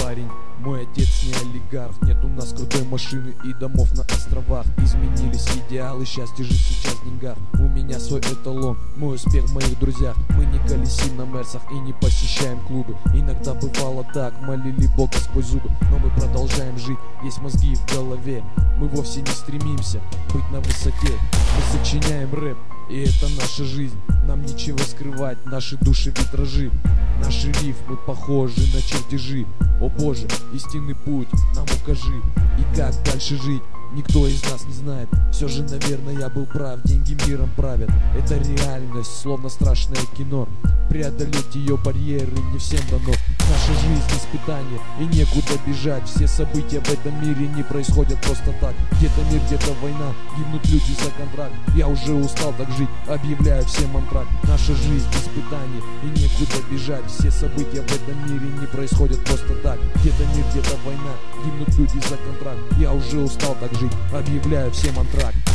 парень, мой отец не олигарх. Нет у нас крутой машины и домов на островах. Изменились идеалы, счастье же сейчас в деньгах. У меня свой эталон, мой успех в моих друзьях. Мы не колесим на мерсах и не посещаем клубы. Иногда бывало так, молили Бога сквозь зубы, но мы продолжаем жить, есть мозги в голове. Мы вовсе не стремимся быть на высоте. Мы сочиняем рэп, и это наша жизнь. Нам нечего скрывать, наши души витражи. Наши рифмы похожи на чертежи. О Боже, истинный путь нам укажи. И как дальше жить, никто из нас не знает. Все же, наверное, я был прав, деньги миром правят. Это реальность, словно страшное кино. Преодолеть ее барьеры не всем дано. Наша жизнь испытание, и некуда бежать. Все события в этом мире не происходят просто так. Где-то мир, где-то война, гибнут люди за контракт. Я уже устал так жить, объявляю всем антракт. Наша жизнь испытание, и некуда бежать. Все события в этом мире не происходят просто так. Где-то мир, где-то война, гибнут люди за контракт. Я уже устал так жить, объявляю всем антракт.